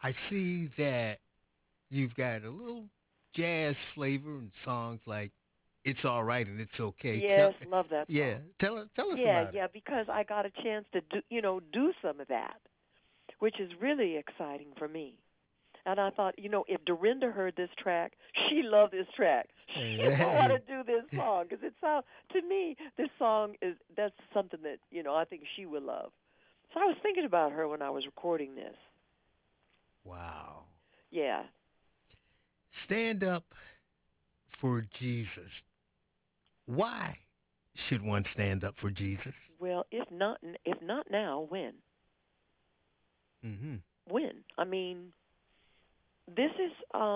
I see that you've got a little jazz flavor in songs like "It's All Right" and "It's Okay." Yes, love that Yeah, song. tell us Yeah, about it. yeah, because I got a chance to do some of that, which is really exciting for me. And I thought, if Dorinda heard this track, she loved this track. She would want Hey, to do this song because it sounds to me this song is that's something that I think she would love. So I was thinking about her when I was recording this. wow! Yeah. Stand up for Jesus. Why should one stand up for Jesus? Well, if not now, when? Mm-hmm. When? I mean, this is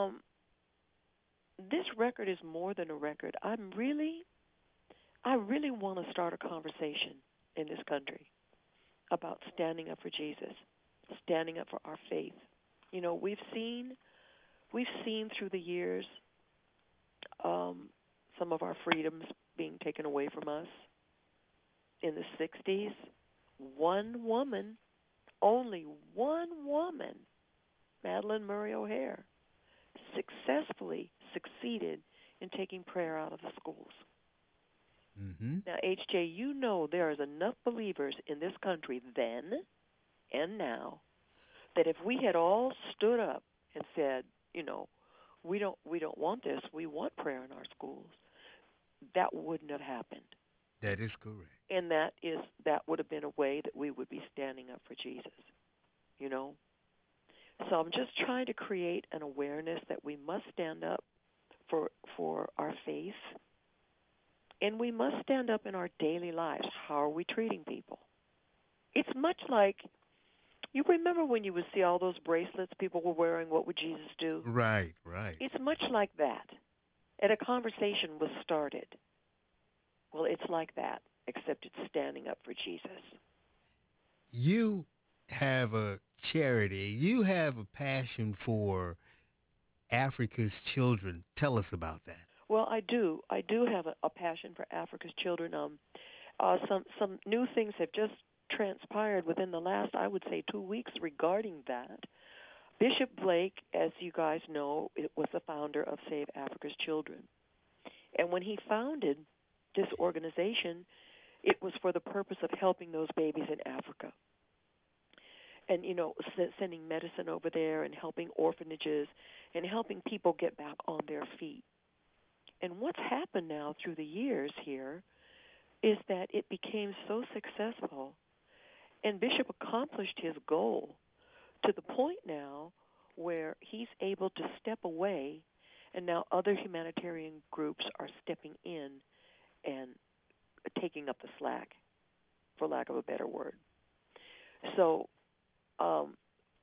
this record is more than a record. I really want to start a conversation in this country about standing up for Jesus, standing up for our faith. We've seen through the years um, some of our freedoms being taken away from us. In the 60s, one woman, only one woman, Madalyn Murray O'Hair, successfully succeeded in taking prayer out of the schools. Mm-hmm. Now, HJ, there is enough believers in this country then and now that if we had all stood up and said, you know, we don't want this, we want prayer in our schools, that wouldn't have happened. That is correct. And that would have been a way that we would be standing up for Jesus, you know? So I'm just trying to create an awareness that we must stand up for our faith, and we must stand up in our daily lives. How are we treating people? It's much like you remember when you would see all those bracelets people were wearing, what would Jesus do? Right, right. It's much like that. And a conversation was started. Well, it's like that, except it's standing up for Jesus. You have a charity. You have a passion for Africa's children. Tell us about that. Well, I do. I do have a passion for Africa's children. Some new things have just transpired within the last, I would say, 2 weeks regarding that. Bishop Blake, as you guys know, it was the founder of Save Africa's Children. And when he founded this organization, it was for the purpose of helping those babies in Africa. And, sending medicine over there and helping orphanages and helping people get back on their feet. And what's happened now through the years here is that it became so successful, and Bishop accomplished his goal to the point now where he's able to step away, and now other humanitarian groups are stepping in and taking up the slack, for lack of a better word. So um,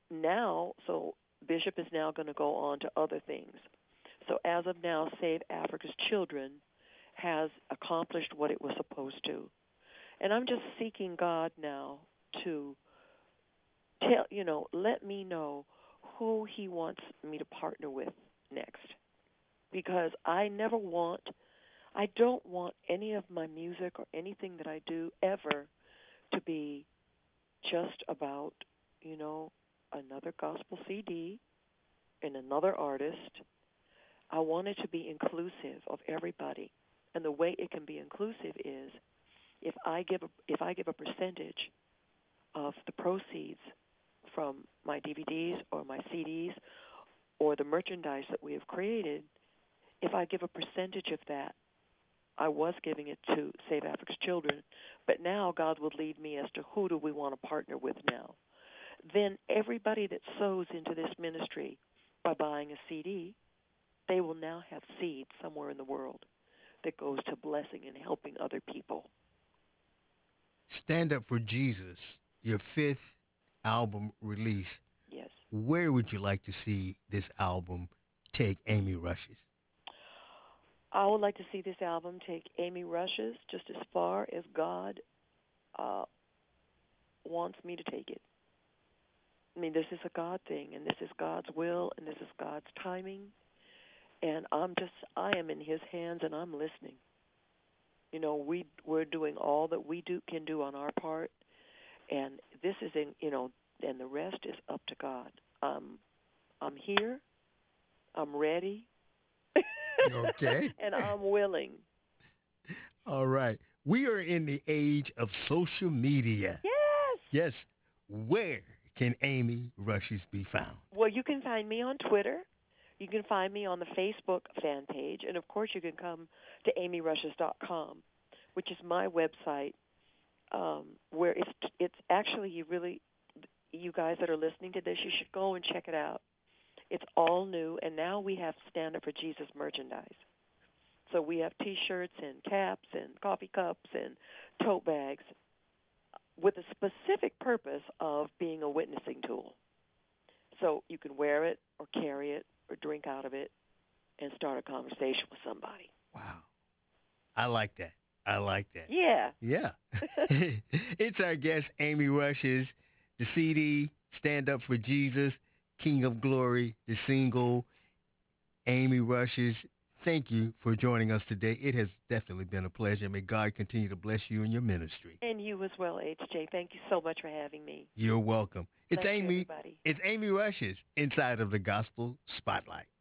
so Bishop is now going to go on to other things. So as of now, Save Africa's Children has accomplished what it was supposed to. And I'm just seeking God now to let me know who He wants me to partner with next. Because I don't want any of my music or anything that I do ever to be just about, you know, another gospel CD and another artist. I want it to be inclusive of everybody. And the way it can be inclusive is if I give a percentage of the proceeds from my DVDs or my CDs or the merchandise that we have created, if I give a percentage of that, I was giving it to Save Africa's Children, but now God will lead me as to who do we want to partner with now. Then everybody that sows into this ministry by buying a CD, they will now have seed somewhere in the world that goes to blessing and helping other people. Stand Up for Jesus, your fifth album release. Yes. Where would you like to see this album take Amy Rushes? I would like to see this album take Amy Rushes just as far as God uh, wants me to take it. I mean, this is a God thing, and this is God's will, and this is God's timing, and I am in His hands, and I'm listening. We're doing all that we can do on our part, and this is and the rest is up to God. I'm here, I'm ready, Okay. and I'm willing. All right. We are in the age of social media. Yes. Yes. Where can Amy Rushes be found? Well, you can find me on Twitter. You can find me on the Facebook fan page, and of course, you can come to amyrushes.com, which is my website, where it's actually you guys that are listening to this, you should go and check it out. It's all new, and now we have Stand Up for Jesus merchandise. So we have T-shirts and caps and coffee cups and tote bags with a specific purpose of being a witnessing tool. So you can wear it or carry it or drink out of it and start a conversation with somebody. Wow. I like that. I like that. Yeah. Yeah. It's our guest, Amy Rushes, the CD, Stand Up for Jesus, King of Glory, the single, Amy Rushes. Thank you for joining us today. It has definitely been a pleasure. May God continue to bless you in your ministry. And you as well, HJ. Thank you so much for having me. You're welcome. It's Bless you, Amy. everybody. It's Amy Rushes inside of the Gospel Spotlight.